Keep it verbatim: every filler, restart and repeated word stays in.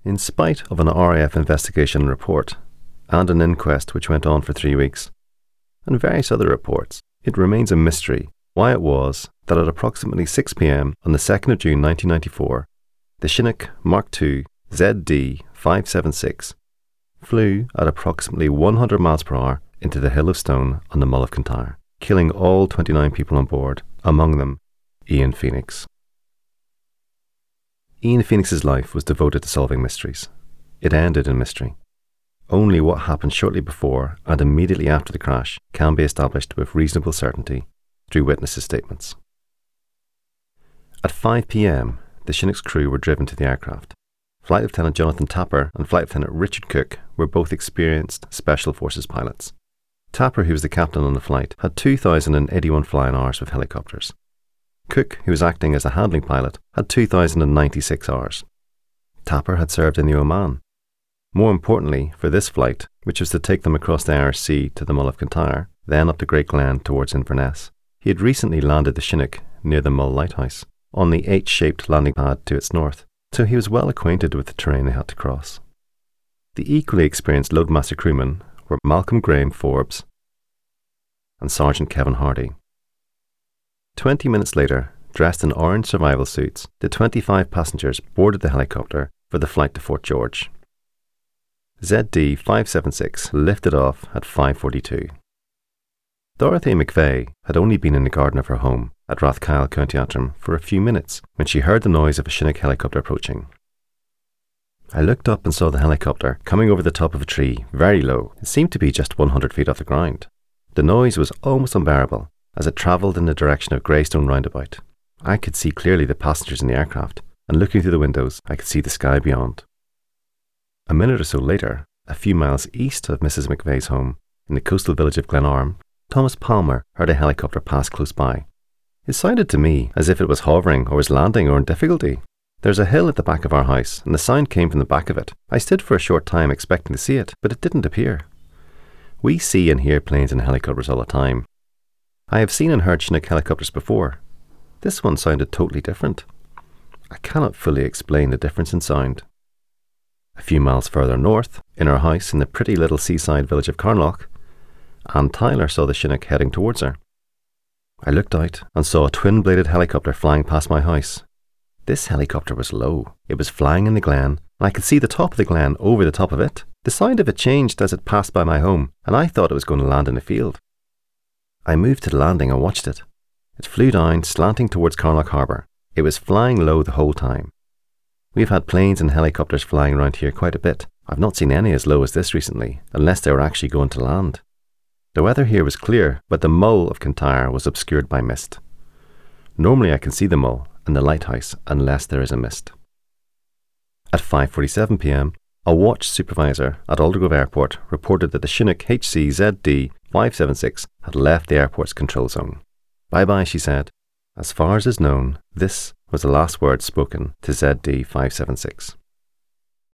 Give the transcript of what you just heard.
In spite of an R A F investigation and report, and an inquest which went on for three weeks, and various other reports, it remains a mystery why it was that at approximately six p.m. on the second of June nineteen ninety-four, the Chinook Mark two Z D five seventy-six flew at approximately one hundred miles per hour into the Hill of Stone on the Mull of Kintyre, killing all twenty-nine people on board, among them Ian Phoenix. Ian Phoenix's life was devoted to solving mysteries. It ended in mystery. Only what happened shortly before and immediately after the crash can be established with reasonable certainty through witnesses' statements. At five p.m, the Chinook's crew were driven to the aircraft. Flight Lieutenant Jonathan Tapper and Flight Lieutenant Richard Cook were both experienced Special Forces pilots. Tapper, who was the captain on the flight, had two thousand eighty-one flying hours with helicopters. Cook, who was acting as a handling pilot, had two thousand ninety-six hours. Tapper had served in the Oman. More importantly, for this flight, which was to take them across the Irish Sea to the Mull of Kintyre, then up the Great Glen towards Inverness, he had recently landed the Chinook near the Mull Lighthouse, on the H-shaped landing pad to its north, so he was well acquainted with the terrain they had to cross. The equally experienced loadmaster crewmen were Malcolm Graham Forbes and Sergeant Kevin Hardy. Twenty minutes later, dressed in orange survival suits, the twenty-five passengers boarded the helicopter for the flight to Fort George. Z D five seventy-six lifted off at five forty-two. Dorothy McVeigh had only been in the garden of her home at Rathkyle, County Antrim, for a few minutes when she heard the noise of a Chinook helicopter approaching. I looked up and saw the helicopter coming over the top of a tree, very low. It seemed to be just one hundred feet off the ground. The noise was almost unbearable as it travelled in the direction of Greystone Roundabout. I could see clearly the passengers in the aircraft, and looking through the windows, I could see the sky beyond. A minute or so later, a few miles east of Missus McVeigh's home, in the coastal village of Glenarm, Thomas Palmer heard a helicopter pass close by. It sounded to me as if it was hovering or was landing or in difficulty. There's a hill at the back of our house, and the sound came from the back of it. I stood for a short time expecting to see it, but it didn't appear. We see and hear planes and helicopters all the time. I have seen and heard Chinook helicopters before. This one sounded totally different. I cannot fully explain the difference in sound. A few miles further north, in our house in the pretty little seaside village of Carnlough, Anne Tyler saw the Chinook heading towards her. I looked out and saw a twin-bladed helicopter flying past my house. This helicopter was low. It was flying in the glen, and I could see the top of the glen over the top of it. The sound of it changed as it passed by my home, and I thought it was going to land in a field. I moved to the landing and watched it. It flew down, slanting towards Carnlough Harbour. It was flying low the whole time. We've had planes and helicopters flying around here quite a bit. I've not seen any as low as this recently, unless they were actually going to land. The weather here was clear, but the Mull of Kintyre was obscured by mist. Normally I can see the Mull and the lighthouse unless there is a mist. At five forty-seven p.m, a watch supervisor at Aldergrove Airport reported that the Chinook H C Z D five seventy-six had left the airport's control zone. Bye-bye, she said. As far as is known, this was the last word spoken to Z D five seventy-six.